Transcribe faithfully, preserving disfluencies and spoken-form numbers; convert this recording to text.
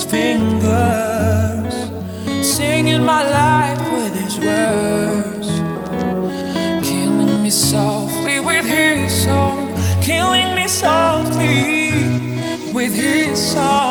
his fingers, singing my life with his words, killing me softly with his song, killing me softly with his song.